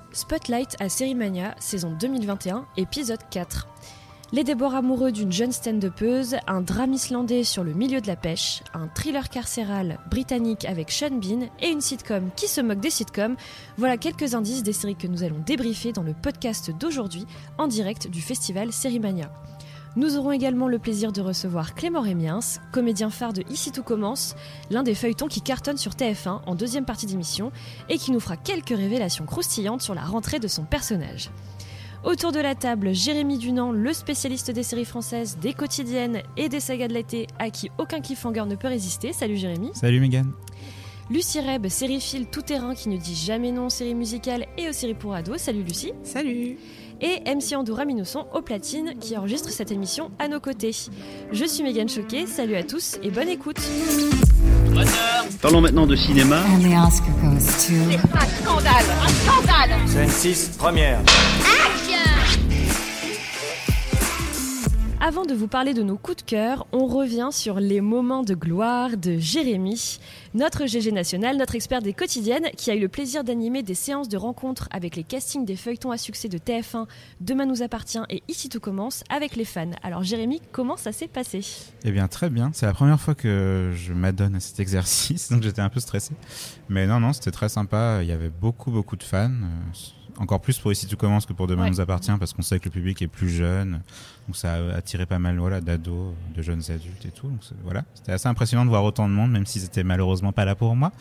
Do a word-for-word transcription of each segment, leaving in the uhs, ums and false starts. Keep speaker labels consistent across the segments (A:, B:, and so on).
A: Spotlight à Sérimania, saison deux mille vingt et un, épisode quatre. Les débords amoureux d'une jeune stand-upeuse, un drame islandais sur le milieu de la pêche, un thriller carcéral britannique avec Sean Bean et une sitcom qui se moque des sitcoms, voilà quelques indices des séries que nous allons débriefer dans le podcast d'aujourd'hui, en direct du festival Sérimania. Nous aurons également le plaisir de recevoir Clément Rémiens, comédien phare de Ici tout commence, l'un des feuilletons qui cartonne sur T F un en deuxième partie d'émission et qui nous fera quelques révélations croustillantes sur la rentrée de son personnage. Autour de la table, Jérémy Dunant, le spécialiste des séries françaises, des quotidiennes et des sagas de l'été, à qui aucun cliffhanger ne peut résister. Salut Jérémy.
B: Salut Mégane.
A: Lucie Reb, sériephile tout-terrain qui ne dit jamais non aux séries musicales et aux séries pour ados. Salut Lucie.
C: Salut.
A: Et M C Andoura Minosson au platine qui enregistre cette émission à nos côtés. Je suis Mégane Choquet, salut à tous et bonne écoute.
D: Parlons maintenant de cinéma.
E: And the Oscar goes to...
F: C'est un scandale, un scandale.
G: Scène six, première.
A: Avant de vous parler de nos coups de cœur, on revient sur les moments de gloire de Jérémy, notre G G national, notre expert des quotidiennes, qui a eu le plaisir d'animer des séances de rencontres avec les castings des feuilletons à succès de T F un, Demain nous appartient et Ici tout commence avec les fans. Alors Jérémy, comment ça s'est passé ?
B: Eh bien très bien, c'est la première fois que je m'adonne à cet exercice, donc j'étais un peu stressé. Mais non, non, c'était très sympa, il y avait beaucoup, beaucoup de fans. Encore plus pour Ici tout commence que pour Demain ouais. nous appartient, parce qu'on sait que le public est plus jeune, donc ça a attiré pas mal voilà, d'ados, de jeunes adultes et tout. Donc voilà, c'était assez impressionnant de voir autant de monde, même s'ils étaient malheureusement pas là pour moi.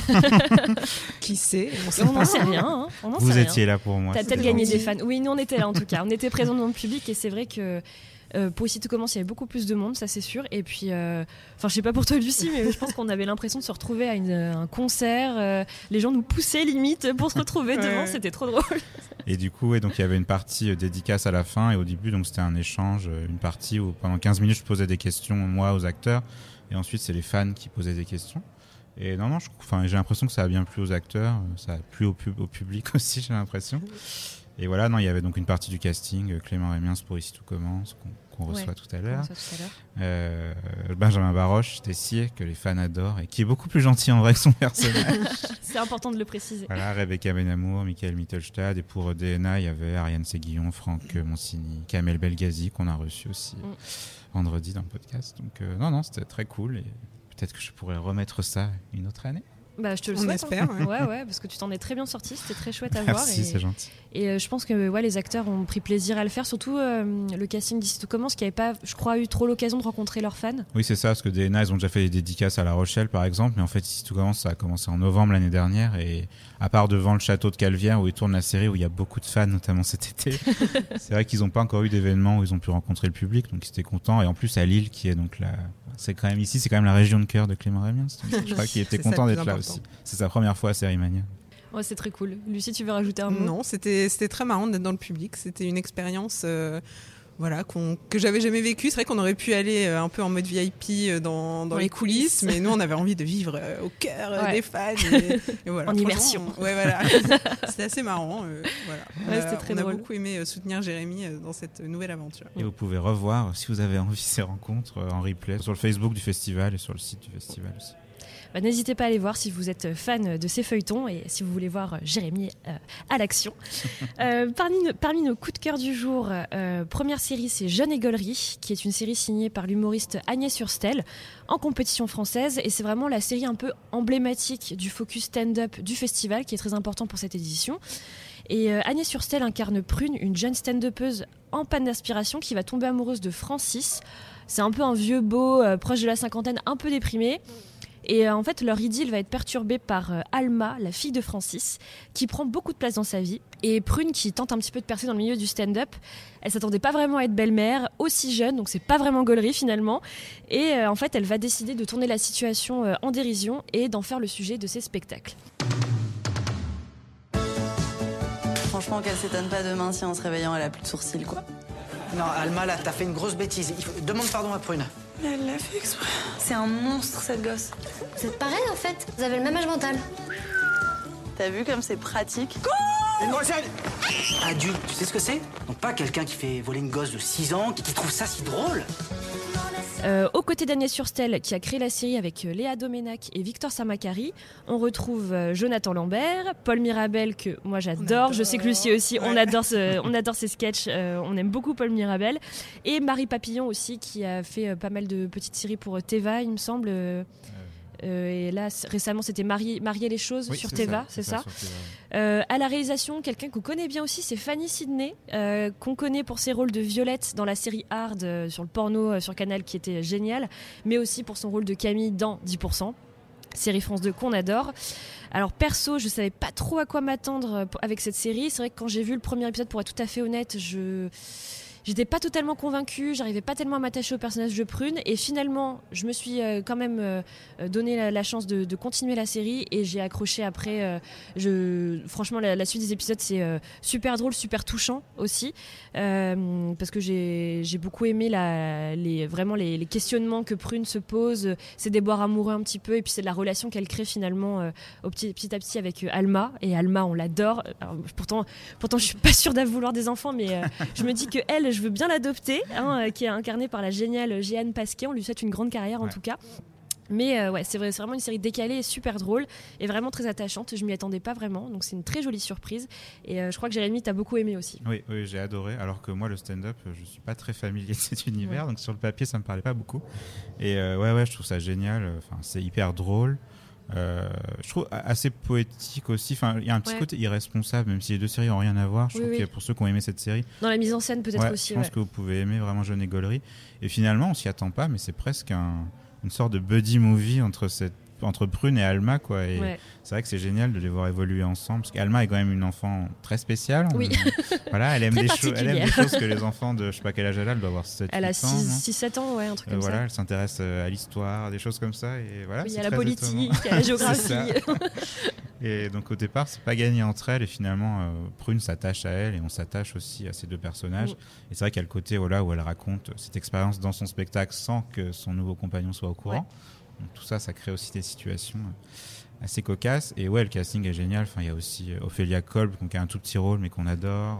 C: Qui sait ?
A: On n'en sait rien. Hein. On en
B: Vous
A: sait
B: étiez
A: rien.
B: là pour moi.
A: T'as peut-être gagné des fans. Oui, nous on était là en tout cas. On était présents dans le public et c'est vrai que euh, pour Ici tout commence, il y avait beaucoup plus de monde, ça c'est sûr. Et puis, enfin, euh, je sais pas pour toi Lucie, mais je pense qu'on avait l'impression de se retrouver à une, un concert. Euh, les gens nous poussaient limite pour se retrouver devant, ouais. C'était trop drôle.
B: Et du coup, ouais, donc il y avait une partie euh, dédicace à la fin et au début, donc c'était un échange, euh, une partie où pendant quinze minutes je posais des questions moi aux acteurs et ensuite c'est les fans qui posaient des questions. Et non, non, je, enfin, j'ai l'impression que ça a bien plu aux acteurs, ça a plu au, pub, au public aussi, j'ai l'impression. Et voilà, non, il y avait donc une partie du casting, euh, Clément Rémiens pour Ici tout commence, qu'on, qu'on reçoit ouais, tout à l'heure. Tout à l'heure. Euh, Benjamin Baroche, Tessier, que les fans adorent et qui est beaucoup plus gentil en vrai que son personnage.
A: C'est important de le préciser.
B: Voilà, Rebecca Benammour, Michael Mittelstadt, et pour D N A, il y avait Ariane Séguillon, Franck Monsigny, Kamel Belghazi qu'on a reçu aussi mm. vendredi dans le podcast. Donc euh, non, non, c'était très cool et peut-être que je pourrais remettre ça une autre année.
A: Bah, je te le
C: On
A: souhaite.
C: espère.
A: Hein. Ouais, ouais, parce que tu t'en es très bien sorti, c'était très chouette à
B: Merci,
A: voir.
B: Merci, c'est gentil.
A: Et euh, je pense que ouais, les acteurs ont pris plaisir à le faire, surtout euh, le casting d'Ici tout commence, qui n'avait pas, je crois, eu trop l'occasion de rencontrer leurs fans.
B: Oui, c'est ça, parce que D N A, ils ont déjà fait des dédicaces à La Rochelle, par exemple, mais en fait, Ici tout commence, ça a commencé en novembre l'année dernière, et à part devant le château de Calvière, où ils tournent la série, où il y a beaucoup de fans, notamment cet été, c'est vrai qu'ils n'ont pas encore eu d'événement où ils ont pu rencontrer le public, donc ils étaient contents. Et en plus, à Lille, qui est donc la... C'est quand même ici, c'est quand même la région de cœur de Clément Rémiens. Je crois qu'il était content d'être là aussi. C'est sa première fois à Sérimania.
A: Ouais, c'est très cool. Lucie, tu veux rajouter un mot ?
C: Non, c'était, c'était très marrant d'être dans le public. C'était une expérience euh, voilà, qu'on, que j'avais jamais vécue. C'est vrai qu'on aurait pu aller euh, un peu en mode V I P dans, dans les coulisses, mais nous, on avait envie de vivre euh, au cœur euh, ouais. des fans. Et, et voilà,
A: en immersion.
C: On, ouais, voilà. C'était assez marrant. Euh, voilà.
A: Ouais,
C: on
A: c'était
C: a,
A: très
C: on
A: drôle.
C: a beaucoup aimé euh, soutenir Jérémy euh, dans cette nouvelle aventure.
B: Et vous pouvez revoir, si vous avez envie, ces rencontres euh, en replay sur le Facebook du festival et sur le site du festival aussi.
A: Bah, n'hésitez pas à aller voir si vous êtes fan de ces feuilletons et si vous voulez voir Jérémy euh, à l'action. euh, parmi, nos, parmi nos coups de cœur du jour, euh, première série, c'est Jeune et Gaulerie, qui est une série signée par l'humoriste Agnès Hurstel en compétition française. Et c'est vraiment la série un peu emblématique du focus stand-up du festival, qui est très important pour cette édition. Et euh, Agnès Hurstel incarne Prune, une jeune stand-upeuse en panne d'inspiration qui va tomber amoureuse de Francis. C'est un peu un vieux beau, euh, proche de la cinquantaine, un peu déprimé. Et euh, en fait, leur idylle va être perturbée par euh, Alma, la fille de Francis, qui prend beaucoup de place dans sa vie. Et Prune, qui tente un petit peu de percer dans le milieu du stand-up, elle s'attendait pas vraiment à être belle-mère, aussi jeune, donc c'est pas vraiment gaulerie finalement. Et euh, en fait, elle va décider de tourner la situation euh, en dérision et d'en faire le sujet de ses spectacles.
H: Franchement, qu'elle s'étonne pas demain si en se réveillant, elle a plus de sourcils, quoi.
I: Non, Alma, là, t'as fait une grosse bêtise. Il faut... Demande pardon à Prune.
H: Mais elle l'a fait exprès. C'est un monstre, cette gosse.
J: Vous êtes pareil, en fait. Vous avez le même âge mental.
H: T'as vu comme c'est pratique ?
I: Une grosse adulte, tu sais ce que c'est ? Donc pas quelqu'un qui fait voler une gosse de six ans, qui, qui trouve ça si drôle.
A: Euh, aux côtés d'Agnès Surstel, qui a créé la série avec euh, Léa Doménac et Victor Samakari, on retrouve euh, Jonathan Lambert, Paul Mirabel, que moi j'adore, je sais que Lucie aussi, ouais. on, adore ce, on adore ses sketchs, euh, on aime beaucoup Paul Mirabel, et Marie Papillon aussi, qui a fait euh, pas mal de petites séries pour euh, Teva, il me semble. Euh, Euh, et là c- récemment c'était Marier, Marier les choses oui, sur c'est Teva, ça, c'est, c'est ça, ça Teva, ouais. euh, à la réalisation, quelqu'un qu'on connaît bien aussi, c'est Fanny Sidney, euh, qu'on connaît pour ses rôles de Violette dans la série Hard euh, sur le porno euh, sur Canal, qui était génial, mais aussi pour son rôle de Camille dans dix pour cent, série France deux qu'on adore. Alors perso, je savais pas trop à quoi m'attendre avec cette série. C'est vrai que quand j'ai vu le premier épisode, pour être tout à fait honnête, je J'étais pas totalement convaincue, j'arrivais pas tellement à m'attacher au personnage de Prune, et finalement je me suis euh, quand même euh, donné la, la chance de, de continuer la série, et j'ai accroché après. Euh, je, franchement la, la suite des épisodes c'est euh, super drôle, super touchant aussi, euh, parce que j'ai, j'ai beaucoup aimé la, les, vraiment les, les questionnements que Prune se pose, ses déboires amoureux un petit peu, et puis c'est de la relation qu'elle crée finalement euh, au petit, petit à petit avec euh, Alma, et Alma on l'adore. Alors, pourtant, pourtant je suis pas sûre d'avoir vouloir des enfants, mais euh, je me dis que elle, je veux bien l'adopter, hein, qui est incarnée par la géniale Jeanne Pasquier. On lui souhaite une grande carrière en ouais. tout cas. Mais euh, ouais, c'est, vrai, c'est vraiment une série décalée et super drôle et vraiment très attachante. Je m'y attendais pas vraiment, donc c'est une très jolie surprise. Et euh, je crois que Jérémy, t'as beaucoup aimé aussi.
B: Oui, oui, j'ai adoré. Alors que moi, le stand-up, je suis pas très familier de cet univers, ouais. donc sur le papier, ça me parlait pas beaucoup. Et euh, ouais, ouais, je trouve ça génial. Enfin, c'est hyper drôle. Euh, je trouve assez poétique aussi. Enfin, il y a un petit ouais. côté irresponsable, même si les deux séries n'ont rien à voir. Je oui, trouve oui. que pour ceux qui ont aimé cette série,
A: dans la mise en scène peut-être
B: ouais,
A: aussi.
B: Je pense
A: ouais.
B: que vous pouvez aimer vraiment Jeune et Gaulerie. Et finalement, on s'y attend pas, mais c'est presque un, une sorte de buddy movie entre cette entre Prune et Alma, quoi. Et ouais. c'est vrai que c'est génial de les voir évoluer ensemble, parce qu'Alma est quand même une enfant très spéciale.
A: Oui.
B: Voilà, elle aime, des cho- elle aime des choses que les enfants de je sais pas quel âge elle a, elle doit avoir sept
A: elle a
B: six
A: sept ans, ouais, un truc
B: euh,
A: comme
B: voilà,
A: ça.
B: Elle s'intéresse à l'histoire, des choses comme ça, et voilà.
A: Oui,
B: c'est
A: à la
B: très
A: politique,
B: étonnant.
A: à la géographie.
B: Et donc au départ, c'est pas gagné entre elles, et finalement euh, Prune s'attache à elle, et on s'attache aussi à ces deux personnages. Mmh. Et c'est vrai qu'il y a le côté voilà, où elle raconte cette expérience dans son spectacle sans que son nouveau compagnon soit au courant. Ouais. Donc tout ça, ça crée aussi des situations assez cocasses. Et ouais, le casting est génial. Enfin, il y a aussi Ophélia Kolb, qui a un tout petit rôle, mais qu'on adore.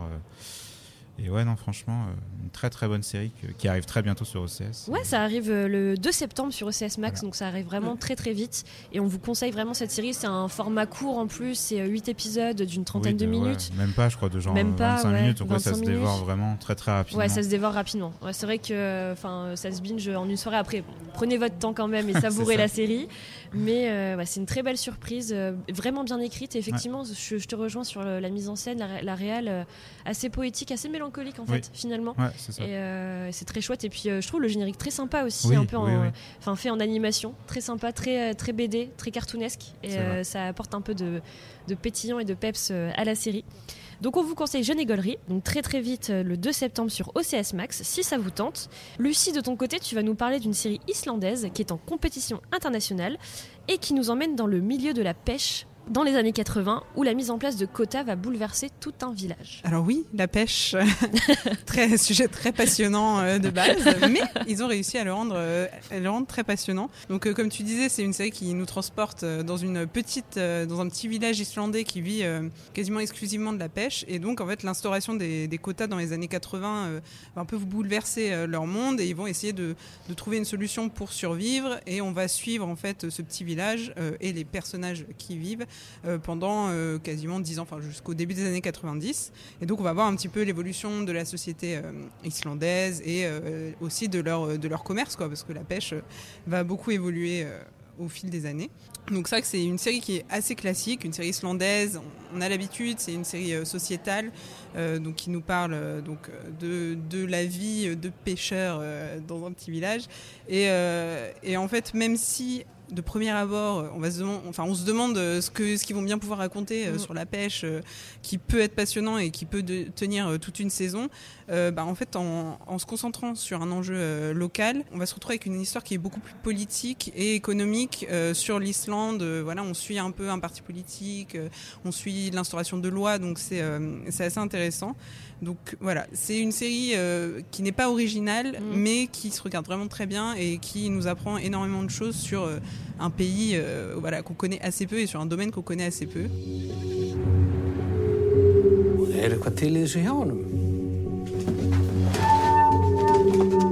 B: Et ouais, non, franchement, une très très bonne série que, qui arrive très bientôt sur O C S.
A: Ouais, ça arrive le deux septembre sur O C S Max, voilà. Donc ça arrive vraiment très très vite. Et on vous conseille vraiment cette série. C'est un format court en plus, c'est huit épisodes d'une trentaine oui, de, de minutes.
B: Ouais, même pas, je crois, de genre
A: même pas,
B: vingt-cinq
A: ouais,
B: minutes. Donc ouais, ça se
A: minutes.
B: dévore vraiment très très rapidement.
A: Ouais, ça se dévore rapidement. Ouais, c'est vrai que ça se binge en une soirée. Après, prenez votre temps quand même et savourez la série. Mais euh, ouais, c'est une très belle surprise, euh, vraiment bien écrite. Et effectivement, ouais. je, je te rejoins sur le, la mise en scène, la, la réal, euh, assez poétique, assez mélancolique en fait. Oui. Finalement
B: ouais, c'est ça.
A: Et euh, c'est très chouette, et puis euh, je trouve le générique très sympa aussi,
B: oui,
A: un peu
B: oui,
A: en,
B: oui.
A: Enfin, fait en animation, très sympa, très, très B D, très cartoonesque, et euh, ça apporte un peu de, de pétillant et de peps euh, à la série. Donc on vous conseille Jeune et Gaulerie, donc très très vite euh, le deux septembre sur O C S Max, si ça vous tente. Lucie, de ton côté, tu vas nous parler d'une série islandaise qui est en compétition internationale et qui nous emmène dans le milieu de la pêche dans les années quatre-vingts, où la mise en place de quotas va bouleverser tout un village.
C: Alors oui, la pêche, très, sujet très passionnant euh, de base, mais ils ont réussi à le rendre, euh, à le rendre très passionnant. Donc euh, comme tu disais, c'est une série qui nous transporte euh, dans une petite, euh, dans un petit village islandais qui vit euh, quasiment exclusivement de la pêche. Et donc en fait, l'instauration des, des quotas dans les années quatre-vingts euh, va un peu bouleverser euh, leur monde, et ils vont essayer de, de trouver une solution pour survivre. Et on va suivre en fait ce petit village euh, et les personnages qui y vivent Euh, pendant euh, quasiment dix ans, enfin jusqu'au début des années quatre-vingt-dix. Et donc on va voir un petit peu l'évolution de la société euh, islandaise et euh, aussi de leur, de leur commerce, quoi, parce que la pêche euh, va beaucoup évoluer euh, au fil des années. Donc c'est vrai que c'est une série qui est assez classique, une série islandaise, on a l'habitude, c'est une série euh, sociétale, euh, donc qui nous parle euh, donc, de, de la vie de pêcheurs euh, dans un petit village. Et, euh, et en fait, même si de premier abord, on, va se demande, enfin, on se demande ce, que, ce qu'ils vont bien pouvoir raconter euh, mmh. sur la pêche, euh, qui peut être passionnant et qui peut de, tenir euh, toute une saison. Euh, bah, en fait, en, en se concentrant sur un enjeu euh, local, on va se retrouver avec une histoire qui est beaucoup plus politique et économique euh, sur l'Islande. Euh, voilà, on suit un peu un parti politique, euh, on suit l'instauration de lois, donc c'est, euh, c'est assez intéressant. Donc voilà, c'est une série euh, qui n'est pas originale, mmh. mais qui se regarde vraiment très bien et qui nous apprend énormément de choses sur euh, un pays euh, voilà, qu'on connaît assez peu et sur un domaine qu'on connaît assez peu.
E: Er eitthvað til í þessu hjá honum?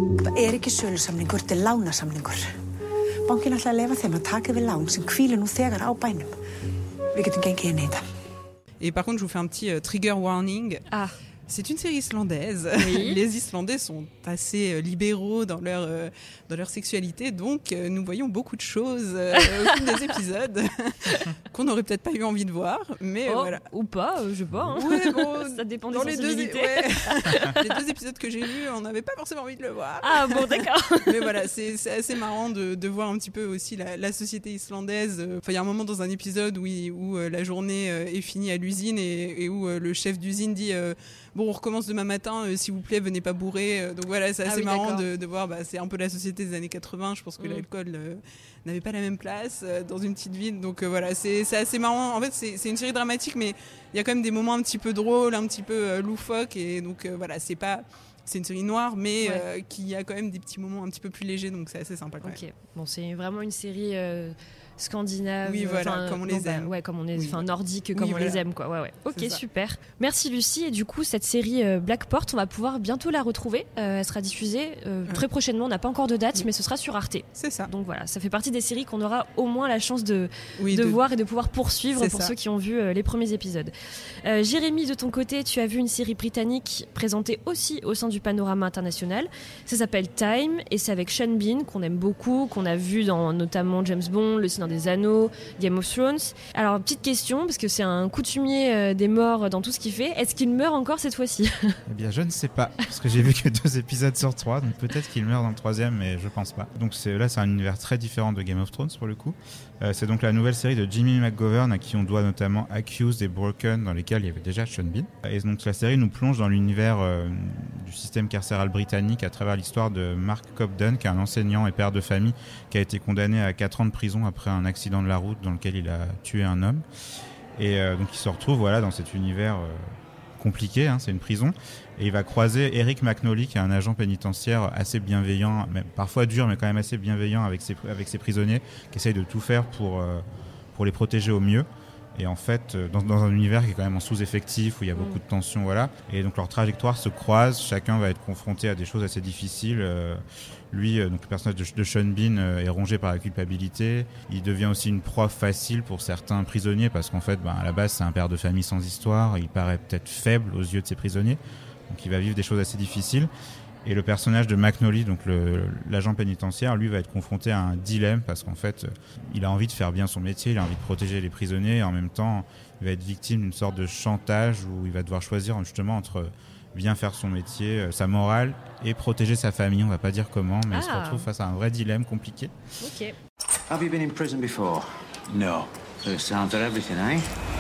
E: er ekki sölusamningur, þetta er lánasamningur. Bankinn ætlar að leyfa þeim að taka við lán sem hvílir nú þegar á bænum. Við getum gengið inn í þetta.
C: Et par contre, je vous fais un petit euh, trigger warning.
A: Ah.
C: C'est une série islandaise.
A: Oui.
C: Les Islandais sont assez euh, libéraux dans leur, euh, dans leur sexualité, donc euh, nous voyons beaucoup de choses euh, au fil des épisodes qu'on n'aurait peut-être pas eu envie de voir, mais
A: oh,
C: euh, voilà.
A: Ou pas, euh, je sais pas. Hein.
C: Ouais, bon,
A: ça dépend des
C: dans les deux,
A: sensibilités.
C: ouais. Les deux épisodes que j'ai vus, on n'avait pas forcément envie de le voir.
A: Ah bon, d'accord.
C: Mais voilà, c'est, c'est assez marrant de, de voir un petit peu aussi la, la société islandaise. Enfin, il y a un moment dans un épisode où, il, où euh, la journée euh, est finie à l'usine et, et où euh, le chef d'usine dit euh, bon, on recommence demain matin, euh, s'il vous plaît, venez pas bourrer. Euh, donc voilà, c'est assez ah oui, marrant de, de voir. Bah, c'est un peu la société des années quatre-vingts. Je pense que mmh. l'alcool euh, n'avait pas la même place euh, dans une petite ville. Donc euh, voilà, c'est, c'est assez marrant. En fait, c'est, c'est une série dramatique, mais il y a quand même des moments un petit peu drôles, un petit peu euh, loufoques. Et donc euh, voilà, c'est pas. C'est une série noire, mais ouais. euh, qui a quand même des petits moments un petit peu plus légers, donc c'est assez sympa quand
A: okay.
C: même.
A: Bon, c'est vraiment une série euh, scandinave.
C: Oui, voilà, comme on les aime.
A: Bah, ouais, comme on est, enfin
C: oui.
A: nordique, comme
C: oui,
A: on
C: voilà.
A: les aime, quoi. Ouais, ouais. Ok, super. Merci Lucie. Et du coup, cette série euh, Blackport, on va pouvoir bientôt la retrouver. Euh, elle sera diffusée euh, ouais. très prochainement. On n'a pas encore de date, oui. mais ce sera sur Arte.
C: C'est ça.
A: Donc voilà, ça fait partie des séries qu'on aura au moins la chance de,
C: oui,
A: de,
C: de
A: voir et de pouvoir poursuivre
C: c'est
A: pour
C: ça.
A: ceux qui ont vu euh, les premiers épisodes. Euh, Jérémy, de ton côté, tu as vu une série britannique présentée aussi au sein du panorama international. Ça s'appelle Time et c'est avec Sean Bean qu'on aime beaucoup, qu'on a vu dans notamment James Bond, Le Seigneur des Anneaux, Game of Thrones. Alors petite question, parce que c'est un coutumier euh, des morts dans tout ce qu'il fait, est-ce qu'il meurt encore cette fois-ci ?
B: Eh bien je ne sais pas, parce que j'ai vu que deux épisodes sur trois, donc peut-être qu'il meurt dans le troisième, mais je pense pas. Donc c'est, là c'est un univers très différent de Game of Thrones pour le coup. Euh, c'est donc la nouvelle série de Jimmy McGovern à qui on doit notamment Accused et Broken, dans lesquels il y avait déjà Sean Bean. Et donc la série nous plonge dans l'univers euh, du système carcéral britannique à travers l'histoire de Mark Cobden, qui est un enseignant et père de famille qui a été condamné à quatre ans de prison après un accident de la route dans lequel il a tué un homme. Et euh, donc il se retrouve voilà, dans cet univers euh, compliqué, hein, c'est une prison. Et il va croiser Eric McNally, qui est un agent pénitentiaire assez bienveillant, même parfois dur, mais quand même assez bienveillant avec ses, avec ses prisonniers, qui essaye de tout faire pour, euh, pour les protéger au mieux. Et en fait, dans, dans un univers qui est quand même en sous-effectif, où il y a beaucoup de tensions, voilà. Et donc leurs trajectoires se croisent, chacun va être confronté à des choses assez difficiles. Euh, lui, euh, donc le personnage de, de Sean Bean euh, est rongé par la culpabilité. Il devient aussi une proie facile pour certains prisonniers, parce qu'en fait, ben, à la base, c'est un père de famille sans histoire. Il paraît peut-être faible aux yeux de ses prisonniers. Donc il va vivre des choses assez difficiles. Et le personnage de McNally, donc le, l'agent pénitentiaire, lui va être confronté à un dilemme parce qu'en fait, il a envie de faire bien son métier, il a envie de protéger les prisonniers et en même temps, il va être victime d'une sorte de chantage où il va devoir choisir justement entre bien faire son métier, sa morale et protéger sa famille. On va pas dire comment, mais ah. il se retrouve face à un vrai dilemme compliqué.
A: Ok.
D: Have you been in prison before? No. First time for everything, eh?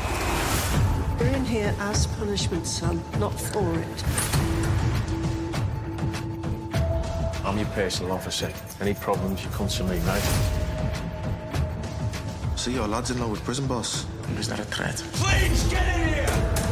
G: You're in here as punishment, son, not for it.
K: I'm your personal officer. Any problems, you come to me, right?
L: So your lad's in love with prison boss?
K: Is that a threat?
L: Please, get in here!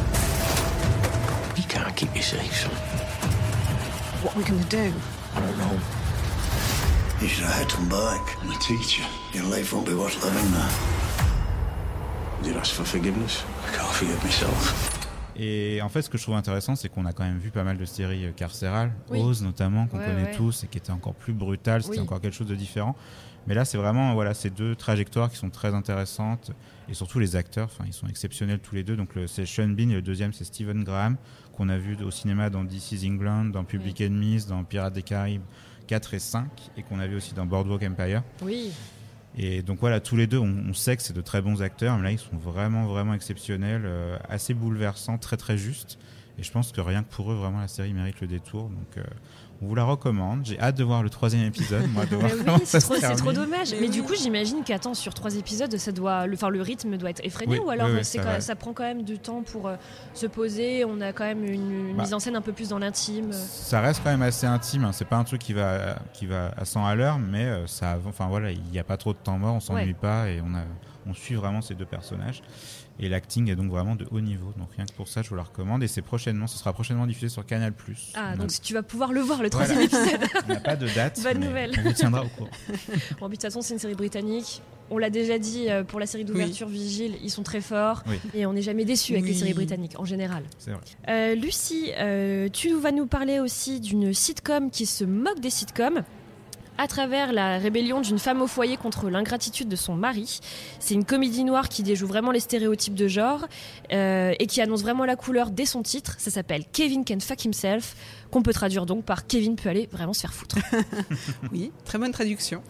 K: You can't keep you safe, son.
G: What are we gonna do?
K: I don't know.
L: You should have had him back. I'm a teacher. Your life won't be worth living now.
K: Did you ask for forgiveness?
L: I can't forgive myself.
B: Et en fait, ce que je trouve intéressant, c'est qu'on a quand même vu pas mal de séries carcérales,
A: oui.
B: Oz notamment, qu'on
A: ouais,
B: connaît
A: ouais.
B: tous et qui était encore plus brutale, c'était
A: oui.
B: encore quelque chose de différent. Mais là, c'est vraiment voilà, ces deux trajectoires qui sont très intéressantes et surtout les acteurs, enfin, ils sont exceptionnels tous les deux. Donc le, c'est Sean Bean et le deuxième, c'est Stephen Graham, qu'on a vu au cinéma dans This Is England, dans Public oui. Enemies, dans Pirates des Caraïbes quatre et cinq et qu'on a vu aussi dans Boardwalk Empire.
A: Oui.
B: Et donc voilà, tous les deux, on, on sait que c'est de très bons acteurs, mais là ils sont vraiment vraiment exceptionnels, euh, assez bouleversants, très très justes. Et je pense que rien que pour eux, vraiment la série mérite le détour. Donc euh, on vous la recommande. J'ai hâte de voir le troisième épisode, moi, de voir
A: oui,
B: comment
A: c'est
B: ça
A: trop,
B: se termine.
A: C'est trop dommage. Mais,
C: mais
A: du
C: oui.
A: coup, j'imagine qu'attends, sur trois épisodes, ça doit, le, enfin, le rythme doit être effréné,
B: oui,
A: ou alors
B: oui, oui,
A: c'est
B: ça,
A: quand,
B: va.
A: ça prend quand même du temps pour euh, se poser. On a quand même une, une
B: bah,
A: mise en scène un peu plus dans l'intime.
B: Ça reste quand même assez intime. Hein. C'est pas un truc qui va qui va à cent à l'heure, mais euh, ça, enfin voilà, il n'y a pas trop de temps mort, on s'ennuie ouais. pas et on a, on suit vraiment ces deux personnages. Et l'acting est donc vraiment de haut niveau. Donc rien que pour ça, je vous la recommande. Et c'est prochainement, ce sera prochainement diffusé sur Canal plus.
A: Ah, donc,
B: donc
A: si tu vas pouvoir le voir, le troisième
B: voilà.
A: épisode.
B: On n'a pas de date.
A: Bonne
B: mais
A: nouvelle.
B: On vous tiendra au courant.
A: Bon, de toute façon, c'est une série britannique. on l'a déjà dit euh, pour la série d'ouverture oui. Vigile, ils sont très forts oui. et on n'est jamais déçu avec oui. les séries britanniques en général.
B: C'est vrai.
A: Euh, Lucie, euh, tu vas nous parler aussi d'une sitcom qui se moque des sitcoms à travers la rébellion d'une femme au foyer contre l'ingratitude de son mari. C'est une comédie noire qui déjoue vraiment les stéréotypes de genre euh, et qui annonce vraiment la couleur dès son titre. Ça s'appelle Kevin Can Fuck Himself, qu'on peut traduire donc par Kevin peut aller vraiment se faire foutre.
C: Oui, très bonne traduction.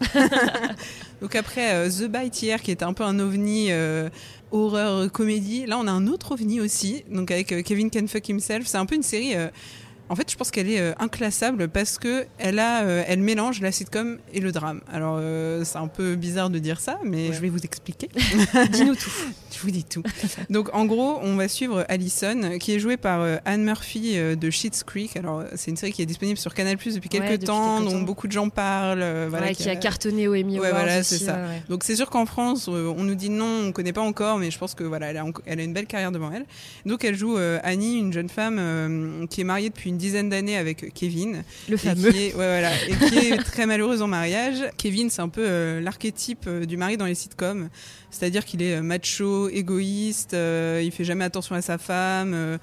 C: Donc après euh, The Bite hier, qui était un peu un ovni euh, horreur comédie, là on a un autre ovni aussi, donc avec euh, Kevin Can Fuck Himself. C'est un peu une série... Euh, En fait, je pense qu'elle est euh, inclassable parce que elle a, euh, elle mélange la sitcom et le drame. Alors, euh, c'est un peu bizarre de dire ça, mais ouais. je vais vous expliquer.
A: Dis-nous tout.
C: Je vous dis tout. Donc, en gros, on va suivre Allison, qui est jouée par euh, Anne Murphy euh, de Schitt's Creek. Alors, c'est une série qui est disponible sur Canal Plus depuis quelques
A: ouais, depuis
C: temps,
A: quelques
C: dont
A: temps.
C: beaucoup de gens parlent. Euh, voilà,
A: ouais, qui, qui a, a cartonné au Emmy
C: ouais,
A: Awards.
C: Voilà,
A: aussi,
C: c'est ça.
A: Ouais, ouais.
C: Donc, c'est sûr qu'en France, euh, on nous dit non, on ne connaît pas encore, mais je pense que voilà, elle a, elle a une belle carrière devant elle. Donc, elle joue euh, Annie, une jeune femme euh, qui est mariée depuis une dizaine d'années avec Kevin,
A: le fameux,
C: et qui est, ouais, voilà, et qui est très malheureuse en mariage. Kevin, c'est un peu euh, l'archétype euh, du mari dans les sitcoms, c'est-à-dire qu'il est euh, macho, égoïste, euh, il fait jamais attention à sa femme. Euh,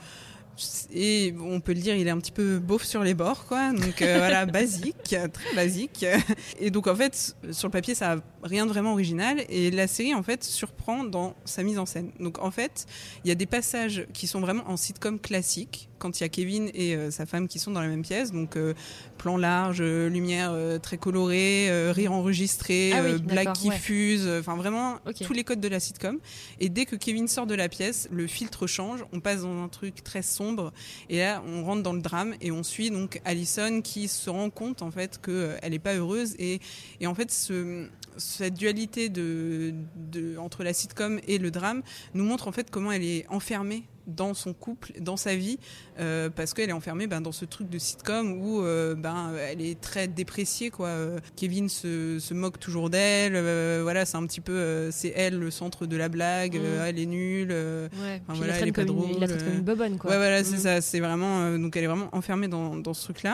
C: Et on peut le dire, il est un petit peu beauf sur les bords, quoi. Donc euh, voilà, basique, très basique. Et donc en fait, sur le papier, ça a rien de vraiment original. Et la série, en fait, surprend dans sa mise en scène. Donc en fait, il y a des passages qui sont vraiment en sitcom classique, quand il y a Kevin et euh, sa femme qui sont dans la même pièce. Donc euh, plan large, euh, lumière euh, très colorée, euh, rire enregistré,
A: ah oui,
C: euh, blagues qui
A: ouais.
C: fusent. Enfin vraiment,
A: okay.
C: tous les codes de la sitcom. Et dès que Kevin sort de la pièce, le filtre change. On passe dans un truc très sombre. Et là, on rentre dans le drame et on suit donc Allison qui se rend compte en fait qu'elle n'est pas heureuse. Et, et en fait, ce, cette dualité de, de, entre la sitcom et le drame nous montre en fait comment elle est enfermée dans son couple, dans sa vie, euh, parce qu'elle est enfermée ben, dans ce truc de sitcom où euh, ben, elle est très dépréciée, quoi. Euh, Kevin se, se moque toujours d'elle, euh, voilà, c'est un petit peu, euh, c'est elle le centre de la blague, mmh. euh, elle est nulle, euh,
A: ouais.
C: enfin, voilà, elle est pas drôle.
A: Une, il la traite comme une bobonne, quoi.
C: Ouais, voilà,
A: mmh.
C: c'est ça, c'est vraiment, euh, donc elle est vraiment enfermée dans, dans ce truc-là.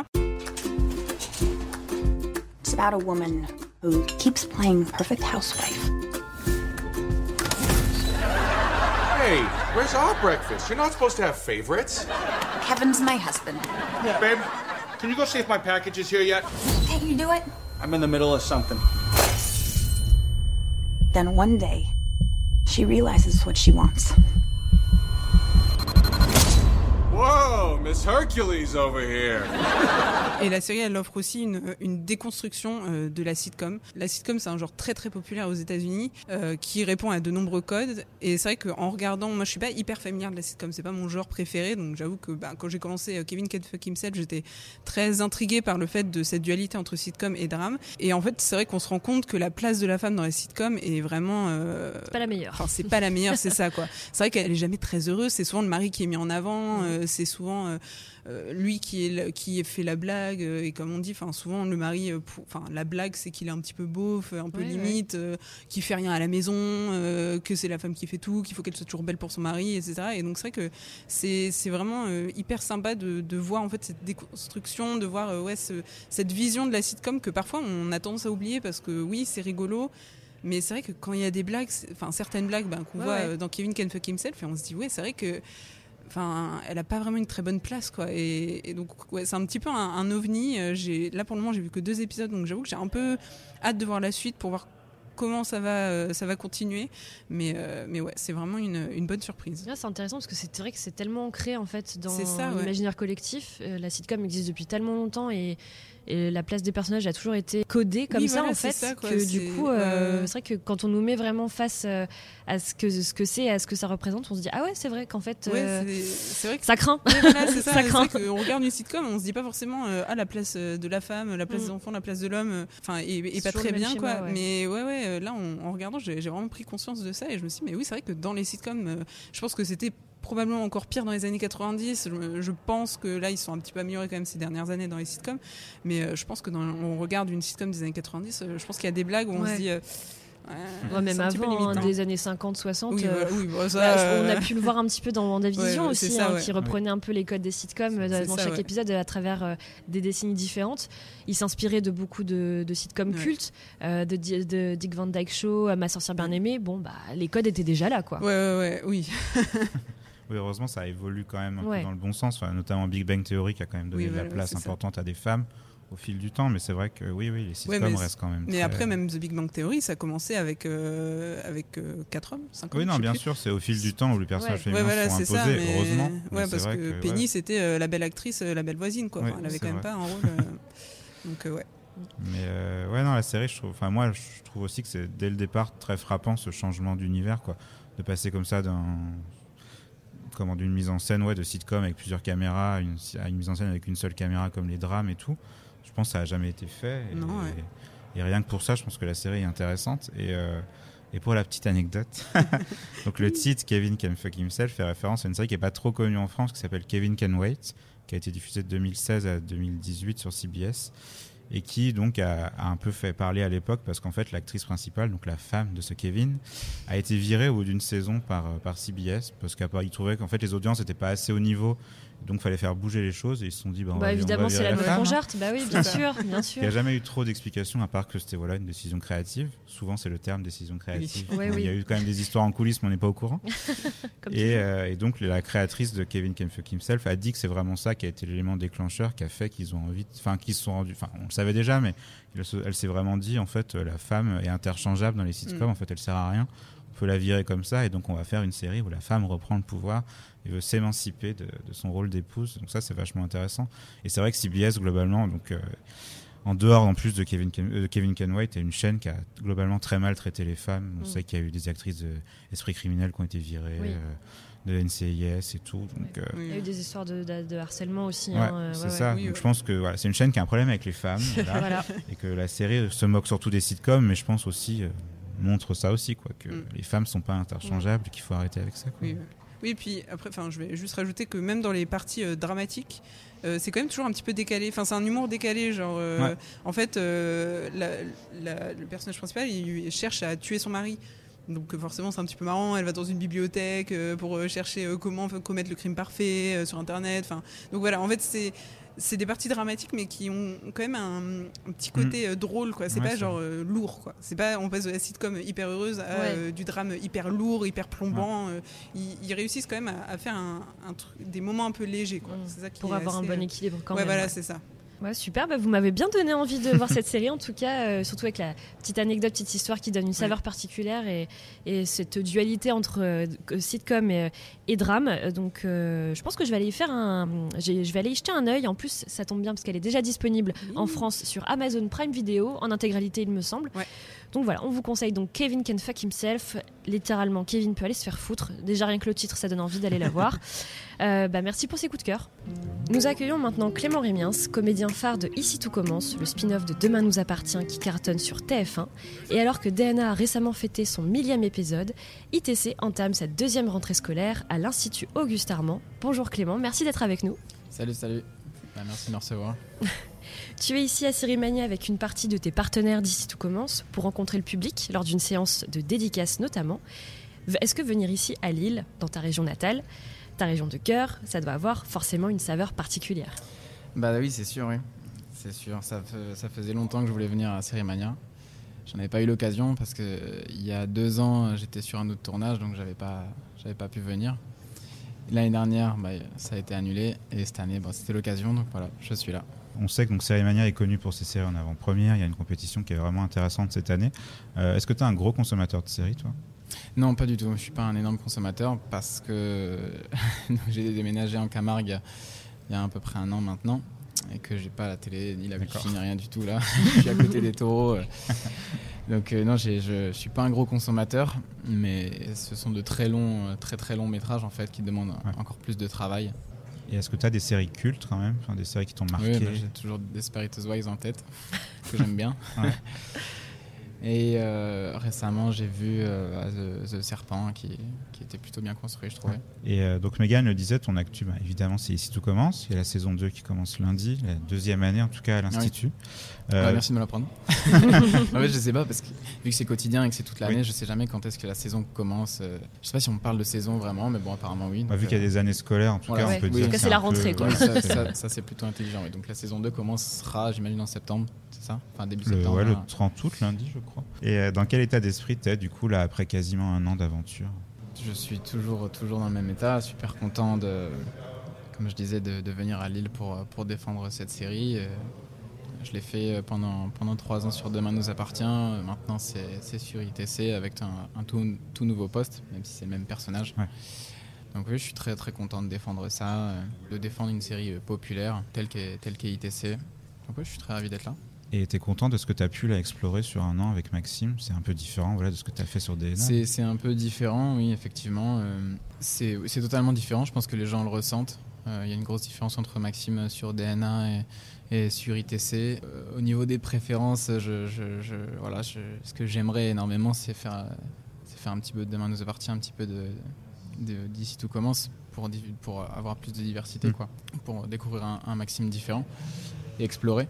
M: It's about a woman who keeps playing perfect housewife.
N: Hey, where's our breakfast? You're not supposed to have favorites.
M: Kevin's my husband.
N: Yeah. Babe, can you go see if my package is here yet?
M: Can't you do it?
I: I'm in the middle of something.
M: Then one day, she realizes what she wants.
N: Whoa, Miss Hercules over here.
C: Et la série, elle offre aussi une, une déconstruction euh, de la sitcom. La sitcom, c'est un genre très très populaire aux États-Unis euh, qui répond à de nombreux codes. Et c'est vrai qu'en regardant, moi je suis pas hyper familière de la sitcom, c'est pas mon genre préféré. Donc j'avoue que bah, quand j'ai commencé euh, Kevin Can Fuck Himself, j'étais très intriguée par le fait de cette dualité entre sitcom et drame. Et en fait, c'est vrai qu'on se rend compte que la place de la femme dans la sitcom est vraiment. Euh,
A: c'est pas la meilleure.
C: Enfin, c'est pas la meilleure, c'est ça quoi. C'est vrai qu'elle est jamais très heureuse. C'est souvent le mari qui est mis en avant. Euh, c'est souvent euh, euh, lui qui est qui fait la blague euh, et comme on dit, enfin souvent le mari, enfin euh, la blague c'est qu'il est un petit peu beauf, un peu ouais, limite, ouais. Euh, qui fait rien à la maison, euh, que c'est la femme qui fait tout, qu'il faut qu'elle soit toujours belle pour son mari, et cetera. Et donc c'est vrai que c'est c'est vraiment euh, hyper sympa de de voir en fait cette déconstruction, de voir euh, ouais ce, cette vision de la sitcom que parfois on a tendance à oublier parce que oui c'est rigolo. Mais c'est vrai que quand il y a des blagues, enfin certaines blagues ben, qu'on ouais, voit ouais. dans Kevin Can Fuck Himself, et on se dit ouais c'est vrai que enfin, elle a pas vraiment une très bonne place, quoi. Et, et donc, ouais, c'est un petit peu un, un ovni. J'ai, là, pour le moment, j'ai vu que deux épisodes, donc j'avoue que j'ai un peu hâte de voir la suite pour voir comment ça va, euh, ça va continuer. Mais, euh, mais ouais, c'est vraiment une, une bonne surprise.
A: Là, c'est intéressant parce que c'est vrai que c'est tellement ancré en fait dans
C: ça,
A: l'imaginaire
C: ouais.
A: collectif. Euh, la sitcom existe depuis tellement longtemps et Et la place des personnages a toujours été codée comme
C: oui,
A: ça,
C: voilà,
A: en fait,
C: ça, quoi,
A: que
C: c'est...
A: du coup, euh, euh... c'est vrai que quand on nous met vraiment face euh, à ce que, ce que c'est et à ce que ça représente, on se dit ah ouais, c'est vrai qu'en fait,
C: ouais,
A: euh,
C: c'est... C'est vrai que...
A: ça craint.
C: Oui, voilà, c'est ça,
A: ça
C: c'est
A: craint.
C: Vrai on regarde une sitcom, on se dit pas forcément euh, ah la place de la femme, la place mmh. des enfants, la place de l'homme, enfin et, et pas très bien
A: schéma,
C: quoi.
A: Ouais.
C: Mais ouais ouais, là on, en regardant, j'ai, j'ai vraiment pris conscience de ça et je me suis dit mais oui c'est vrai que dans les sitcoms, euh, je pense que c'était probablement encore pire dans les années quatre-vingt-dix. Je, je pense que là, ils sont un petit peu améliorés quand même ces dernières années dans les sitcoms. Mais euh, je pense que dans, on regarde une sitcom des années quatre-vingt-dix, euh, je pense qu'il y a des blagues où on
A: ouais.
C: se dit... Euh,
A: Ouais, même avant,
C: limite,
A: hein,
C: hein.
A: des années cinquante soixante,
C: oui,
A: euh,
C: voilà, oui, bon, ça,
A: bah,
C: euh...
A: on a pu le voir un petit peu dans WandaVision
C: ouais,
A: aussi,
C: ça,
A: hein,
C: ouais.
A: qui reprenait un peu les codes des sitcoms euh, dans
C: ça,
A: chaque
C: ouais.
A: épisode à travers euh, des décennies différentes. Il s'inspirait de beaucoup de, de sitcoms
C: ouais.
A: cultes, euh, de, de Dick Van Dyke Show, Ma sorcière bien aimée. Bon, bah, les codes étaient déjà là, quoi.
C: Ouais, ouais, ouais, oui.
B: Oui, heureusement, ça évolue quand même un
A: ouais.
B: peu dans le bon sens, enfin, notamment Big Bang Theory qui a quand même donné
C: oui,
B: de
C: voilà,
B: la place
C: ouais,
B: importante ça. à des femmes au fil du temps, mais c'est vrai que oui, oui, les sitcoms
C: ouais,
B: restent quand même.
C: Mais
B: très...
C: après, même The Big Bang Theory, ça a commencé avec euh, avec euh, quatre hommes, cinq hommes.
B: Oui, non, bien
C: plus.
B: sûr, c'est au fil du temps où les personnages
C: ouais.
B: féminins
C: ouais, voilà,
B: sont imposés,
C: ça, mais...
B: heureusement.
C: Ouais,
B: mais
C: parce
B: vrai
C: que,
B: que
C: Penny,
B: ouais.
C: c'était euh, la belle actrice, euh, la belle voisine, quoi.
B: Ouais,
C: enfin, elle avait quand même
B: vrai.
C: pas un rôle. Euh... Donc euh, ouais.
B: Mais euh, ouais, non, la série, je trouve, enfin moi, je trouve aussi que c'est dès le départ très frappant ce changement d'univers, quoi, de passer comme ça d'un comment d'une mise en scène ouais de sitcom avec plusieurs caméras à une, à une mise en scène avec une seule caméra comme les drames et tout. Je pense que ça a jamais été fait et,
C: non, ouais.
B: et, et rien que pour ça je pense que la série est intéressante et, euh, et pour la petite anecdote donc le titre Kevin Can Fuck Himself fait référence à une série qui est pas trop connue en France qui s'appelle Kevin Can Wait, qui a été diffusée de deux mille seize à deux mille dix-huit sur C B S et qui donc a, a un peu fait parler à l'époque parce qu'en fait l'actrice principale, donc la femme de ce Kevin, a été virée au bout d'une saison par, par C B S parce qu'ils trouvaient qu'en fait les audiences n'étaient pas assez haut niveau, donc il fallait faire bouger les choses et ils se sont dit bah, on
A: bah
B: va,
A: évidemment
B: on va
A: c'est la
B: femme,
A: nouvelle Jarte, bah oui bien sûr, bien sûr.
B: Il n'y a jamais eu trop d'explications à part que c'était voilà, une décision créative, souvent c'est le terme décision créative,
A: oui. Ouais,
B: il
A: oui.
B: y a eu quand même des histoires en coulisses mais on n'est pas au courant. et, euh, et donc la créatrice de Kevin Can Fuck Himself a dit que c'est vraiment ça qui a été l'élément déclencheur qui a fait qu'ils ont envie, enfin qu'ils se sont rendus, enfin on le savait déjà mais elle, elle s'est vraiment dit en fait la femme est interchangeable dans les sitcoms, mm. en fait elle sert à rien, on peut la virer comme ça et donc on va faire une série où la femme reprend le pouvoir et veut s'émanciper de, de son rôle d'épouse, donc ça c'est vachement intéressant et c'est vrai que C B S globalement donc euh, en dehors en plus de Kevin Can, euh, Kevin Can Wait est une chaîne qui a globalement très mal traité les femmes, on mm. sait qu'il y a eu des actrices d'Esprit criminel qui ont été virées, oui. euh, de N C I S et tout. Donc, euh...
A: il y a eu des histoires de, de, de harcèlement aussi.
B: Ouais,
A: hein,
B: c'est
A: ouais,
B: ça.
A: ouais.
B: Donc, oui, je pense que voilà, c'est une chaîne qui a un problème avec les femmes voilà, voilà. et que la série se moque surtout des sitcoms, mais je pense aussi euh, montre ça aussi, quoi, que mm. les femmes ne sont pas interchangeables et qu'il faut arrêter avec ça. Quoi.
C: Oui, oui, puis après, je vais juste rajouter que même dans les parties euh, dramatiques, euh, c'est quand même toujours un petit peu décalé. Enfin, c'est un humour décalé. Genre, euh, ouais. En fait, euh, la, la, le personnage principal, il, il cherche à tuer son mari. Donc forcément c'est un petit peu marrant, elle va dans une bibliothèque euh, pour euh, chercher euh, comment commettre le crime parfait euh, sur internet, enfin donc voilà, en fait c'est c'est des parties dramatiques mais qui ont quand même un, un petit côté mmh. euh, drôle quoi, c'est ouais, pas c'est genre euh, lourd quoi, c'est pas on passe de la sitcom hyper heureuse à ouais. euh, du drame hyper lourd, hyper plombant, ouais. euh, ils, ils réussissent quand même à, à faire un, un truc, des moments un peu légers quoi. Mmh. C'est ça qui
A: pour avoir
C: assez,
A: un bon équilibre quand
C: ouais,
A: même.
C: Voilà,
A: ouais.
C: c'est ça.
A: Ouais, super, bah, vous m'avez bien donné envie de voir cette série en tout cas, euh, surtout avec la petite anecdote, petite histoire qui donne une saveur ouais. particulière et, et cette dualité entre euh, sitcom et, et drame. Donc euh, je pense que je vais aller y faire un, je vais aller y jeter un œil. En plus, ça tombe bien parce qu'elle est déjà disponible oui. en France sur Amazon Prime Video en intégralité, il me semble. Ouais. Donc voilà, on vous conseille donc Kevin Can Fuck Himself. Littéralement, Kevin peut aller se faire foutre. Déjà rien que le titre, ça donne envie d'aller la voir. Euh, bah, merci pour ces coups de cœur. Nous accueillons maintenant Clément Rémiens, comédien phare de Ici tout commence, le spin-off de Demain nous appartient qui cartonne sur T F un. Et alors que D N A a récemment fêté son millième épisode, I T C entame sa deuxième rentrée scolaire à l'Institut Auguste Armand. Bonjour Clément, merci d'être avec nous.
O: Salut, salut. Bah, merci de me recevoir.
A: Tu es ici à Cérimania avec une partie de tes partenaires d'Ici tout commence pour rencontrer le public lors d'une séance de dédicace notamment. Est-ce que venir ici à Lille, dans ta région natale, ta région de cœur, ça doit avoir forcément une saveur particulière?
O: Bah oui, c'est sûr, oui. C'est sûr. Ça, ça faisait longtemps que je voulais venir à Cérimania. J'en avais pas eu l'occasion parce que euh, il y a deux ans, j'étais sur un autre tournage, donc j'avais pas, j'avais pas pu venir. L'année dernière, bah, ça a été annulé et cette année, bah, c'était l'occasion, donc voilà, je suis là.
B: On sait que donc, Cérimania est connu pour ses séries en avant-première. Il y a une compétition qui est vraiment intéressante cette année. Euh, est-ce que tu es un gros consommateur de séries, toi ?
O: Non, pas du tout. Je ne suis pas un énorme consommateur parce que j'ai déménagé en Camargue il y a à peu près un an maintenant et que j'ai pas la télé ni la wifi ni rien du tout là. Je suis à côté des taureaux. Donc euh, non, j'ai, je ne suis pas un gros consommateur, mais ce sont de très longs, très très longs métrages en fait qui demandent ouais. encore plus de travail.
B: Et est-ce que tu as des séries cultes quand même, enfin, des séries qui t'ont marqué?
O: Oui, bah, j'ai toujours Desperate Housewives en tête, que j'aime bien. Ouais. Et euh, récemment, j'ai vu euh, The, The Serpent qui, qui était plutôt bien construit, je trouvais.
B: Et euh, donc, Megan le disait, ton actu, bah, évidemment, c'est Ici tout commence. Il y a la saison deux qui commence lundi, la deuxième année en tout cas à l'Institut.
O: Oui. Euh... Ouais, merci de me l'apprendre. En fait, je sais pas, parce que vu que c'est quotidien et que c'est toute l'année, oui. je sais jamais quand est-ce que la saison commence. Je sais pas si on parle de saison vraiment, mais bon, apparemment oui.
B: Donc, bah, vu euh... qu'il y a des années scolaires, en tout voilà. cas,
A: ouais.
B: on peut
A: oui,
B: dire que
A: c'est la rentrée.
B: Peu...
A: Quoi.
O: Oui, ça, ça, ça c'est plutôt intelligent. Oui. Donc la saison deux commencera, j'imagine, en septembre, c'est ça? Enfin, début
B: le,
O: septembre.
B: Ouais,
O: hein.
B: le trente août, lundi, je crois. Et euh, dans quel état d'esprit t'es, du coup, là, après quasiment un an d'aventure?
O: Je suis toujours, toujours dans le même état, super content de, comme je disais, de, de venir à Lille pour, pour défendre cette série. Je l'ai fait pendant, pendant trois ans sur Demain nous appartient. Maintenant, c'est, c'est sur I T C avec un, un tout, tout nouveau poste, même si c'est le même personnage.
B: Ouais.
O: Donc oui, je suis très très content de défendre ça, de défendre une série populaire telle qu'est, telle qu'est I T C. Donc oui, je suis très ravi d'être là.
B: Et t'es content de ce que t'as pu là, explorer sur un an avec Maxime? C'est un peu différent voilà, de ce que t'as fait sur D N A.
O: C'est, c'est un peu différent, oui, effectivement. Euh, c'est, c'est totalement différent, je pense que les gens le ressentent. Il euh, y a une grosse différence entre Maxime sur D N A et, et sur I T C. Euh, au niveau des préférences, je, je, je, voilà, je, ce que j'aimerais énormément, c'est faire, c'est faire un petit peu de Demain nous appartient, un petit peu de, de, d'Ici tout commence, pour, pour avoir plus de diversité, mmh. quoi, pour découvrir un, un Maxime différent et explorer.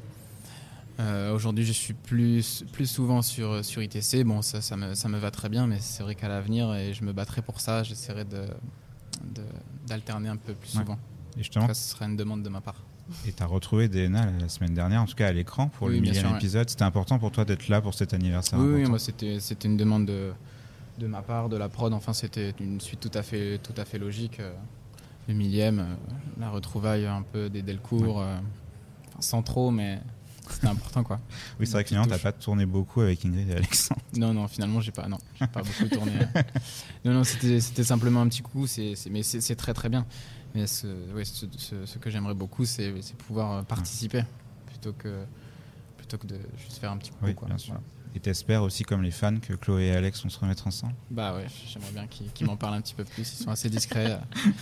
O: Euh, aujourd'hui, je suis plus, plus souvent sur, sur I T C. Bon, ça, ça, me, ça me va très bien, mais c'est vrai qu'à l'avenir, et je me battrai pour ça, j'essaierai de, de, d'alterner un peu plus souvent.
B: Ouais. Et justement,
O: en tout cas, ce serait une demande de ma part.
B: Et tu as retrouvé D N A la, la semaine dernière, en tout cas à l'écran, pour oui, le millième épisode. Ouais. C'était important pour toi d'être là pour cet anniversaire?
O: Oui, oui moi, c'était, c'était une demande de, de ma part, de la prod. Enfin, c'était une suite tout à fait, tout à fait logique. Le millième, la retrouvaille un peu des Delcourt, ouais. euh, enfin, sans trop, mais... C'était important, quoi.
B: Oui, c'est vrai que finalement, t'as pas tourné beaucoup avec Ingrid et Alexandre.
O: Non, non, finalement, j'ai pas, non, j'ai pas beaucoup tourné. Non, non, c'était, c'était simplement un petit coup, c'est, c'est, mais c'est, c'est très, très bien. Mais ce, ouais, ce, ce, ce que j'aimerais beaucoup, c'est, c'est pouvoir participer plutôt que, plutôt que de juste faire un petit coup,
B: oui,
O: quoi.
B: Bien sûr.
O: Voilà.
B: Et t'espères aussi, comme les fans, que Chloé et Alex vont se remettre ensemble?
O: Bah ouais, j'aimerais bien qu'ils, qu'ils m'en parlent un petit peu plus. Ils sont assez discrets.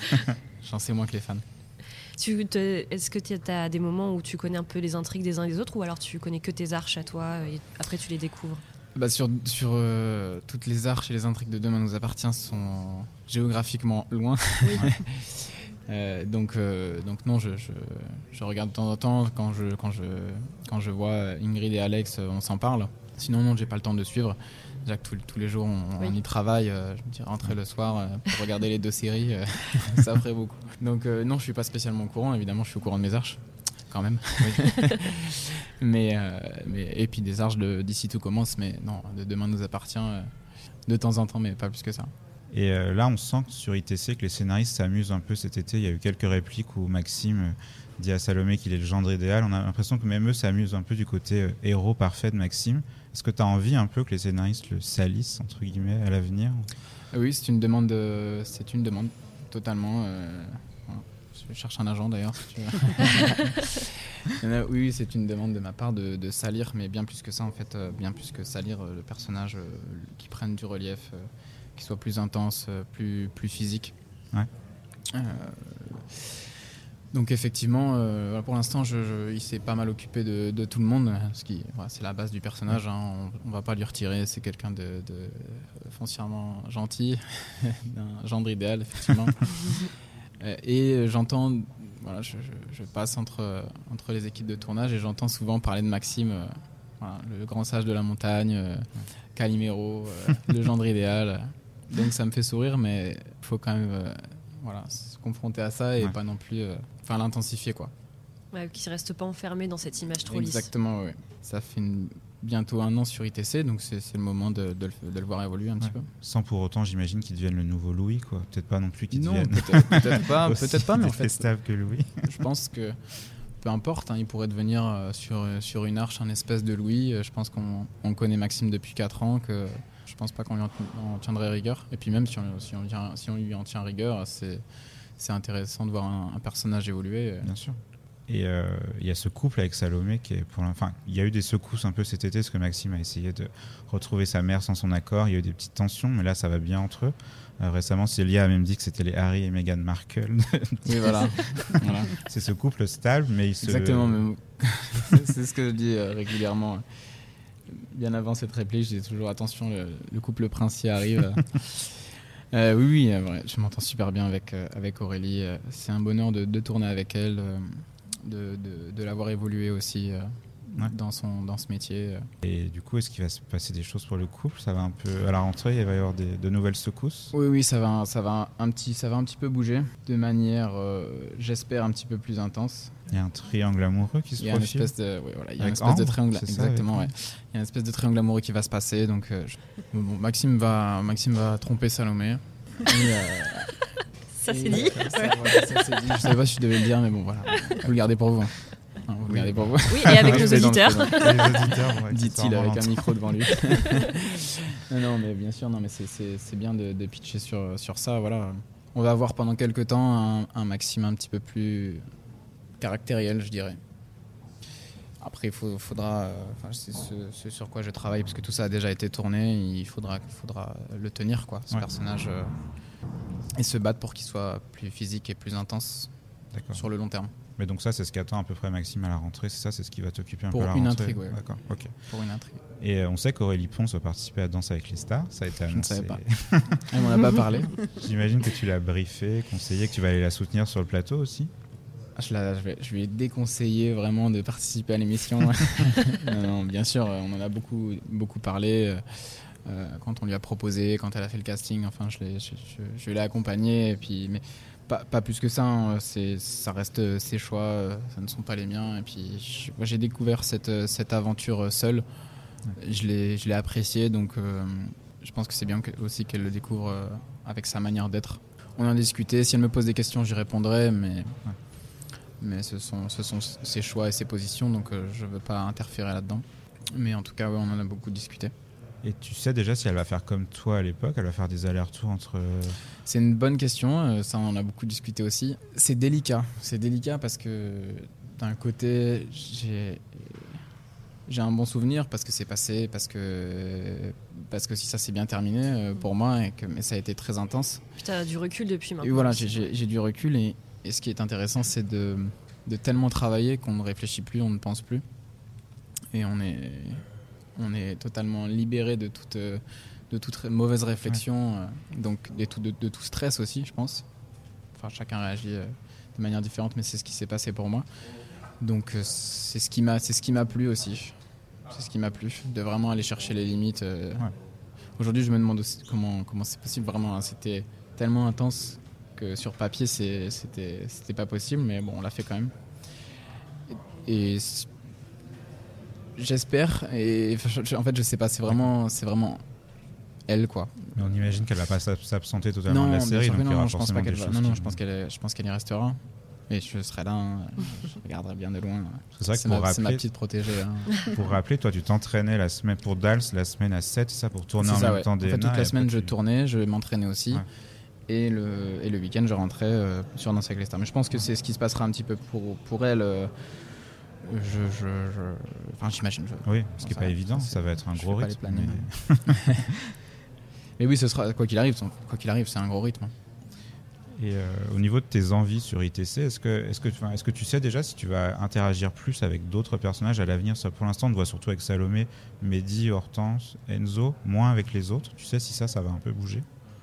O: J'en sais moins que les fans.
A: Tu te, est-ce que tu as des moments où tu connais un peu les intrigues des uns et des autres, ou alors tu connais que tes arches à toi et après tu les découvres?
O: Bah sur sur euh, toutes les arches et les intrigues de Demain nous appartient sont géographiquement loin. Oui. euh, donc euh, donc non, je, je je regarde de temps en temps quand je quand je quand je vois Ingrid et Alex, on s'en parle. Sinon non, j'ai pas le temps de suivre. Déjà que tous les jours on, oui. on y travaille, euh, je me dis rentrer le soir euh, pour regarder les deux séries, euh, ça ferait beaucoup. Donc euh, non, je suis pas spécialement au courant, évidemment je suis au courant de mes arches, quand même. Oui. mais, euh, mais, et puis des arches de, d'Ici tout commence, mais non, de Demain nous appartient euh, de temps en temps, mais pas plus que ça.
B: Et euh, là on sent que sur I T C que les scénaristes s'amusent un peu cet été, il y a eu quelques répliques où Maxime dit à Salomé qu'il est le gendre idéal. On a l'impression que même eux s'amusent un peu du côté euh, héros parfait de Maxime. Est-ce que tu as envie un peu que les scénaristes le salissent, entre guillemets, à l'avenir?
O: Oui, c'est une demande, de, c'est une demande totalement. Euh, voilà. Je cherche un agent d'ailleurs, si tu veux. Oui, c'est une demande de ma part de, de salir, mais bien plus que ça en fait, euh, bien plus que salir euh, le personnage, euh, qui prenne du relief, euh, qui soit plus intense, euh, plus, plus physique.
B: Ouais.
O: Euh, Donc effectivement, euh, pour l'instant, je, je, il s'est pas mal occupé de, de tout le monde, ce qui, voilà, c'est la base du personnage. Hein, on, on va pas lui retirer. C'est quelqu'un de, de foncièrement gentil, d'un gendre idéal, effectivement. Et j'entends, voilà, je, je, je passe entre entre les équipes de tournage et j'entends souvent parler de Maxime, euh, voilà, le grand sage de la montagne, euh, Calimero, euh, le gendre idéal. Donc ça me fait sourire, mais il faut quand même. Euh, Voilà, se confronter à ça et ouais. pas non plus euh, enfin l'intensifier quoi.
A: Ouais, qu'il ne reste pas enfermé dans cette image trop lisse.
O: Exactement, oui. Ça fait une, bientôt un an sur I T C, donc c'est, c'est le moment de, de, le, de le voir évoluer un ouais. petit peu.
B: Sans pour autant, j'imagine qu'il devienne le nouveau Louis, quoi. Peut-être pas non plus qu'il devienne.
O: Non, peut-être, peut-être pas, peut-être pas, mais en fait.
B: Stable que Louis.
O: Je pense que peu importe, hein, il pourrait devenir euh, sur sur une arche un espèce de Louis. Je pense qu'on on connaît Maxime depuis quatre ans, que je pense pas qu'on lui en, en tiendrait rigueur. Et puis même si on, si on, si on lui en tient rigueur, c'est, c'est intéressant de voir un, un personnage évoluer.
B: Bien sûr. Et il euh, y a ce couple avec Salomé qui est pour enfin, il y a eu des secousses un peu cet été parce que Maxime a essayé de retrouver sa mère sans son accord. Il y a eu des petites tensions, mais là ça va bien entre eux. Euh, récemment, Célia a même dit que c'était les Harry et Meghan Markle.
O: Oui, voilà. voilà.
B: C'est ce couple stable, mais il se.
O: Exactement. Même... c'est ce que je dis euh, régulièrement. bien avant cette réplique, je dis toujours attention, le, le couple princier arrive. euh, oui, oui, euh, je m'entends super bien avec, euh, avec Aurélie. Euh, c'est un bonheur de, de tourner avec elle, euh, de, de, de l'avoir évolué aussi euh, ouais. dans, son, dans ce métier.
B: Et du coup, est-ce qu'il va se passer des choses pour le couple ? Ça va un peu à la rentrée, il va y avoir des, de nouvelles secousses ?
O: Oui, oui, ça va, ça va un petit, ça va un petit peu bouger, de manière, euh, j'espère, un petit peu plus intense.
B: Il y a un triangle amoureux qui se
O: il y a
B: profile.
O: Une espèce de, ouais, voilà, il y a une
B: avec
O: espèce
B: Ambre,
O: de triangle,
B: c'est
O: exactement.
B: Ça,
O: ouais. Il y a une espèce de triangle amoureux qui va se passer. Donc, euh, je... bon, Maxime va, Maxime va tromper Salomé. Et, euh...
A: Ça
O: et,
A: c'est dit.
O: Euh, ça, voilà, ça, c'est dit. Je savais pas si je devais le dire, mais bon, voilà. Vous le gardez pour vous. Hein. Hein, vous le gardez pour vous.
A: Oui, et avec nos auditeurs.
B: Les auditeurs, ouais,
O: dit-il avec un micro devant lui. non, non, mais bien sûr, non, mais c'est, c'est, c'est bien de, de pitcher sur, sur ça. Voilà. On va avoir pendant quelques temps un, un Maxime un petit peu plus caractériel, je dirais. Après, il faut, faudra, euh, c'est ce, ce sur quoi je travaille, parce que tout ça a déjà été tourné, il faudra, faudra le tenir, quoi, ce ouais. personnage, euh, et se battre pour qu'il soit plus physique et plus intense D'accord. sur le long terme.
B: Mais donc ça, c'est ce qu'attend à peu près Maxime à la rentrée, c'est ça, c'est ce qui va t'occuper un
O: pour
B: peu à la
O: une
B: rentrée.
O: Intrigue, ouais.
B: D'accord, ok.
O: Pour une intrigue.
B: Et euh, on sait qu'Aurélie Pons va participer à Danse avec les stars, ça a été annoncé.
O: Je ne savais pas. Elle m'en a pas parlé.
B: J'imagine que tu l'as briefé, conseillé, que tu vas aller la soutenir sur le plateau aussi.
O: Je, la, je, vais, je lui ai déconseillé vraiment de participer à l'émission. non, non, bien sûr, on en a beaucoup, beaucoup parlé euh, quand on lui a proposé, quand elle a fait le casting. Enfin, je, l'ai, je, je, je l'ai accompagnée, et puis, mais pas, pas plus que ça. Hein, c'est, ça reste ses choix, ça ne sont pas les miens. Et puis, je, moi, j'ai découvert cette, cette aventure seule. Je l'ai, je l'ai appréciée, donc euh, je pense que c'est bien que, aussi qu'elle le découvre euh, avec sa manière d'être. On en a discuté. Si elle me pose des questions, j'y répondrai, mais. Ouais. Mais ce sont, ce sont ses choix et ses positions, donc euh, je ne veux pas interférer là-dedans. Mais en tout cas, ouais, on en a beaucoup discuté.
B: Et tu sais déjà si elle va faire comme toi à l'époque, elle va faire des allers-retours entre...
O: C'est une bonne question, euh, ça on en a beaucoup discuté aussi. C'est délicat, c'est délicat parce que d'un côté, j'ai, j'ai un bon souvenir parce que c'est passé, parce que, parce que si ça s'est bien terminé euh, pour moi, et que, mais ça a été très intense.
A: Puis tu as du recul depuis maintenant.
O: Et voilà, j'ai, j'ai, j'ai du recul et... Et ce qui est intéressant, c'est de, de tellement travailler qu'on ne réfléchit plus, on ne pense plus. Et on est, on est totalement libéré de toute, de toute mauvaise réflexion, ouais. donc et tout, de, de tout stress aussi, je pense. Enfin, chacun réagit de manière différente, mais c'est ce qui s'est passé pour moi. Donc c'est ce qui m'a, c'est ce qui m'a plu aussi. C'est ce qui m'a plu, de vraiment aller chercher les limites. Ouais. Aujourd'hui, je me demande aussi comment, comment c'est possible vraiment. Hein. C'était tellement intense que sur papier c'est, c'était, c'était pas possible, mais bon, on l'a fait quand même. Et, et j'espère, et en fait je sais pas, c'est vraiment, c'est vraiment elle, quoi.
B: Mais on imagine qu'elle va pas s'absenter totalement
O: non,
B: de la série, donc
O: non,
B: il y aura
O: non, je pense pas qu'elle va. Non, non, je pense
B: qui...
O: qu'elle, je pense qu'elle y restera. Et je serai là, hein, je regarderai bien de loin.
B: C'est, vrai
O: c'est,
B: que pour
O: ma,
B: rappeler,
O: c'est ma petite protégée. Hein.
B: Pour rappeler, toi tu t'entraînais la semaine pour Dals, la semaine à sept, c'est ça, pour tourner
O: c'est
B: en
O: ça,
B: même
O: ouais.
B: temps des.
O: En fait, toute la semaine
B: tu...
O: je tournais, je m'entraînais aussi.
B: Ouais.
O: Et le, et le week-end, je rentrais euh, sur Danse avec les stars. Mais je pense que c'est ce qui se passera un petit peu pour, pour elle. Euh, je, je, je, enfin, j'imagine. Je,
B: oui, ce qui n'est pas évident, ça va être un gros rythme. Mais...
O: mais oui, ce sera, quoi qu'il arrive, quoi qu'il arrive, c'est un gros rythme.
B: Et euh, au niveau de tes envies sur I T C, est-ce que, est-ce, que, est-ce que tu sais déjà si tu vas interagir plus avec d'autres personnages à l'avenir? Ça, pour l'instant, on te voit surtout avec Salomé, Mehdi, Hortense, Enzo, moins avec les autres. Tu sais si ça, ça va un peu bouger?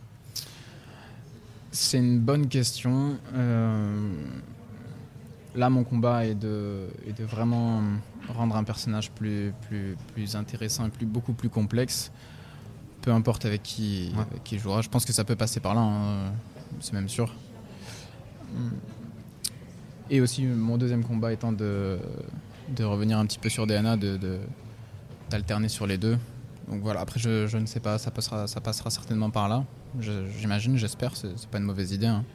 O: C'est une bonne question. Euh, là, mon combat est de, est de vraiment rendre un personnage plus, plus, plus intéressant et plus, beaucoup plus complexe. Peu importe avec qui, ouais. avec qui je jouera. Je pense que ça peut passer par là, hein, c'est même sûr. Et aussi, mon deuxième combat étant de, de revenir un petit peu sur D N A, de, de, d'alterner sur les deux. Donc voilà, après, je, je ne sais pas, ça passera, ça passera certainement par là. Je, j'imagine, j'espère, c'est, c'est pas une mauvaise idée. Hein.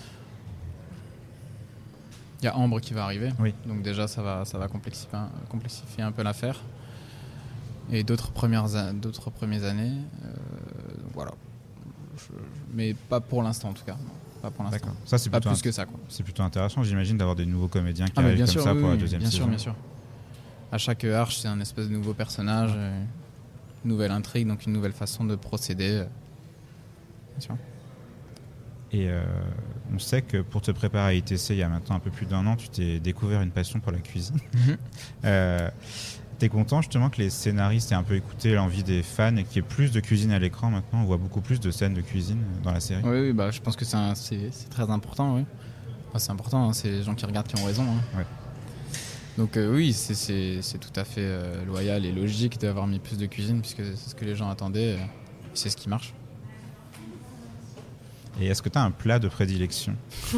O: Il y a Ambre qui va arriver,
B: oui.
O: Donc déjà ça va, ça va complexifier, complexifier un peu l'affaire. Et d'autres premières, d'autres premières années, euh, voilà. Je, mais pas pour l'instant en tout cas. Pas pour l'instant.
B: D'accord. Ça, c'est
O: pas
B: plus
O: int- que ça, quoi.
B: C'est plutôt intéressant, j'imagine, d'avoir des nouveaux comédiens qui
O: ah,
B: arrivent comme
O: sûr,
B: ça
O: oui,
B: pour
O: oui,
B: la deuxième
O: bien
B: saison.
O: Bien sûr, bien sûr. À chaque arche, c'est un espèce de nouveau personnage, une nouvelle intrigue, donc une nouvelle façon de procéder. Bien sûr.
B: Et euh, on sait que pour te préparer à I T C, il y a maintenant un peu plus d'un an, tu t'es découvert une passion pour la cuisine. Mm-hmm. euh, T'es content justement que les scénaristes aient un peu écouté l'envie des fans et qu'il y ait plus de cuisine à l'écran maintenant? On voit beaucoup plus de scènes de cuisine dans la série.
O: Oui, oui bah, je pense que c'est, un, c'est, c'est très important. Oui. Enfin, c'est important, hein, c'est les gens qui regardent qui ont raison. Hein.
B: Ouais.
O: Donc euh, oui, c'est, c'est, c'est tout à fait euh, loyal et logique d'avoir mis plus de cuisine puisque c'est ce que les gens attendaient. Euh, c'est ce qui marche.
B: Et est-ce que tu as un plat de prédilection?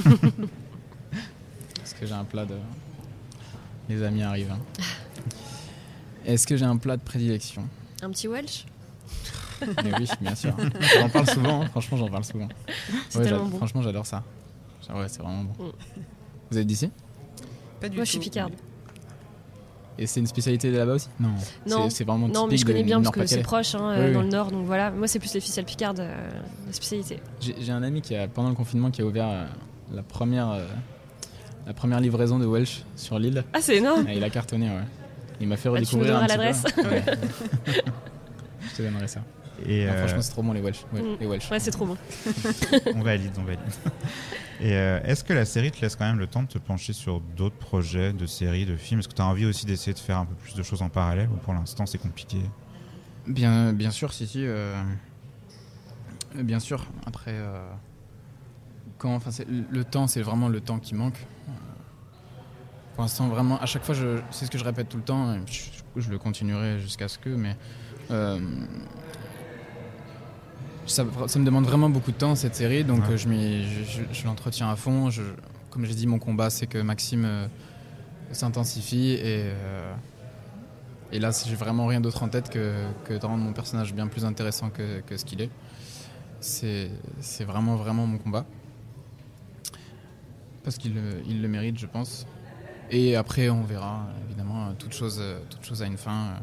O: Est-ce que j'ai un plat de... Les amis arrivent. Hein. Est-ce que j'ai un plat de prédilection?
A: Un petit Welsh?
O: Mais oui, bien sûr. J'en parle souvent, hein. Franchement, j'en parle souvent.
A: C'est
O: ouais,
A: tellement bon.
O: Franchement, j'adore ça. Ouais, c'est vraiment bon. Mm. Vous êtes d'ici?
C: Pas du
A: Moi,
C: tout.
A: je suis picarde.
O: Et c'est une spécialité de là-bas aussi? Non.
A: Non,
O: c'est, c'est vraiment
A: non mais je connais bien parce que c'est proche hein,
O: oui,
A: dans
O: oui.
A: le Nord. Donc voilà, moi, c'est plus les ficelles picardes, euh, la spécialité.
O: J'ai, j'ai un ami qui a, pendant le confinement, qui a ouvert euh, la première... Euh, la première livraison de Welsh sur l'île.
A: Ah, c'est énorme.
O: Et il a cartonné, ouais. Il m'a fait
A: bah,
O: redécouvrir un petit
A: l'adresse.
O: peu. Ouais. Je te donnerai ça.
B: Et
O: non,
B: euh...
O: franchement, c'est trop bon les Welsh. Ouais,
A: mmh.
O: les Welsh.
A: Ouais, c'est trop bon.
B: on valide, on valide. Et euh, est-ce que la série te laisse quand même le temps de te pencher sur d'autres projets de séries, de films? Est-ce que tu as envie aussi d'essayer de faire un peu plus de choses en parallèle ou pour l'instant c'est compliqué?
O: Bien, bien sûr, si, si. Euh... Bien sûr. Après, euh... quand, enfin, c'est, le temps, c'est vraiment le temps qui manque. Pour l'instant, vraiment, à chaque fois, je, c'est ce que je répète tout le temps. Je, je le continuerai jusqu'à ce que, mais euh, ça, ça me demande vraiment beaucoup de temps cette série, donc ouais. je, m'y, je, je, je l'entretiens à fond. Je, comme j'ai dit, mon combat, c'est que Maxime euh, s'intensifie et euh, et là, j'ai vraiment rien d'autre en tête que, que de rendre mon personnage bien plus intéressant que, que ce qu'il est. C'est, c'est vraiment, vraiment mon combat. Parce qu'il il le mérite, je pense. Et après, on verra, évidemment, toute chose, toute chose a une fin.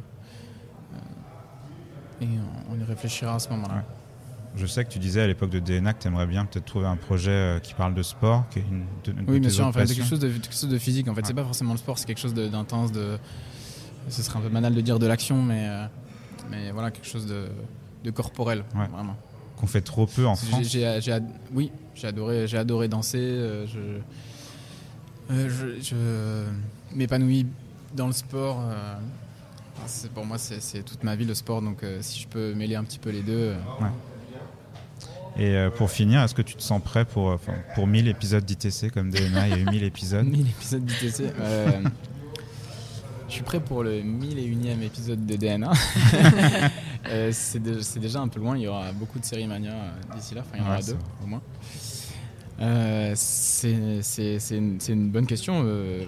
O: Et on y réfléchira à ce moment-là. Ouais.
B: Je sais que tu disais à l'époque de D N A que tu aimerais bien peut-être trouver un projet qui parle de sport. Qui est une, de, une
O: oui,
B: de
O: bien sûr, en fait,
B: c'est
O: quelque chose, de, quelque chose de physique. En fait, ouais. C'est pas forcément le sport, c'est quelque chose de, d'intense. De, ce serait un peu banal de dire de l'action, mais, mais voilà, quelque chose de, de corporel, ouais. Vraiment.
B: Qu'on fait trop peu en France.
O: J'ai, j'ai, oui, j'ai adoré, j'ai adoré danser. Euh, je, euh, je, je m'épanouis dans le sport. Euh, c'est, pour moi, c'est, c'est toute ma vie le sport. Donc, euh, si je peux mêler un petit peu les deux. Euh,
B: ouais. Et euh, pour finir, est-ce que tu te sens prêt pour, euh, pour mille épisodes d'I T C comme D N A? Il y a eu mille épisodes.
O: mille épisodes d'I T C. Euh, je suis prêt pour le mille et unième épisode de D N A. euh, c'est, de, c'est déjà un peu loin. Il y aura beaucoup de séries Mania d'ici là. Enfin, il y en aura ouais, deux au moins. Euh, c'est, c'est, c'est, une, c'est une bonne question. Euh,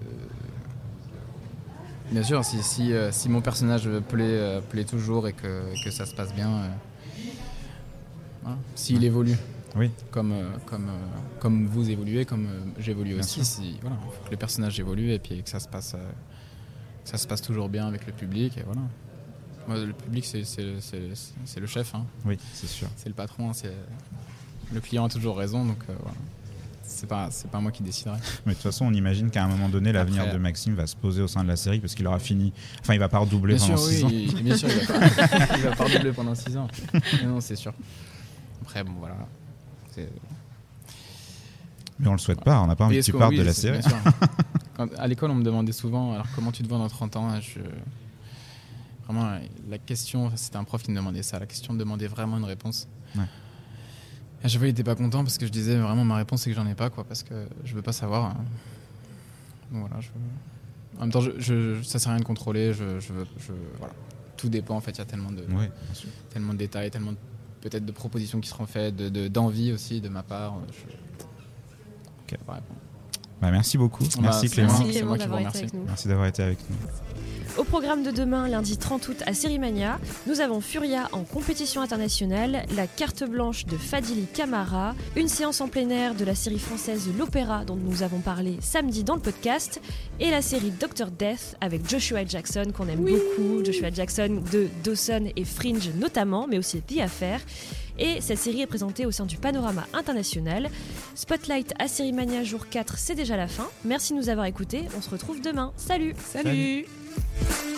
O: bien sûr, si, si, euh, si mon personnage plaît, euh, plaît toujours et que, que ça se passe bien, euh, voilà. S'il évolue,
B: oui.
O: comme, euh, comme, euh, comme vous évoluez, comme euh, j'évolue bien aussi, si, voilà, il faut que le personnage évolue et puis que ça se passe, euh, que ça se passe toujours bien avec le public. Et voilà. Moi, le public, c'est, c'est, c'est, c'est le chef. Hein.
B: Oui, c'est sûr.
O: C'est le patron. C'est... Le client a toujours raison, donc euh, voilà. C'est pas, c'est pas moi qui déciderai.
B: Mais de toute façon, on imagine qu'à un moment donné, l'avenir Après, de Maxime va se poser au sein de la série parce qu'il aura fini. Enfin, il va pas redoubler
O: bien
B: pendant
O: sûr,
B: six
O: oui,
B: ans.
O: Il, bien sûr, il va pas, il va pas redoubler pendant six ans. Mais non, c'est sûr. Après, bon, voilà. C'est...
B: Mais on le souhaite pas, on n'a pas envie que tu partes oui, de la série.
O: Quand, à l'école, on me demandait souvent, alors comment tu te vois dans trente ans? Je... Vraiment, la question, c'était un prof qui me demandait ça. La question me demandait vraiment une réponse.
B: Ouais.
O: À chaque fois, il n'était pas content parce que je disais vraiment ma réponse, c'est que j'en ai pas, quoi, parce que je veux pas savoir. Donc voilà, je... en même temps, je, je, ça sert à rien de contrôler. Je, je veux, je, voilà. Tout dépend, en fait, il y a tellement de,
B: oui,
O: tellement de détails, tellement de, peut-être de propositions qui seront faites, de, de, d'envie aussi de ma part. Je...
B: Okay. Bah, merci beaucoup.
O: Bah,
B: merci Clément.
A: Merci Clément
O: c'est moi qui
A: d'avoir
O: vous
A: été avec nous.
B: Merci d'avoir été avec nous.
A: Au programme de demain, lundi trente août à Sérimania, nous avons Furia en compétition internationale, la carte blanche de Fadili Camara, une séance en plein air de la série française L'Opéra dont nous avons parlé samedi dans le podcast, et la série docteur Death avec Joshua Jackson qu'on aime oui. beaucoup, Joshua Jackson de Dawson et Fringe notamment, mais aussi The Affair. Et cette série est présentée au sein du Panorama International. Spotlight à Sérimania jour quatre, c'est déjà la fin. Merci de nous avoir écoutés, on se retrouve demain. Salut.
C: Salut, Salut.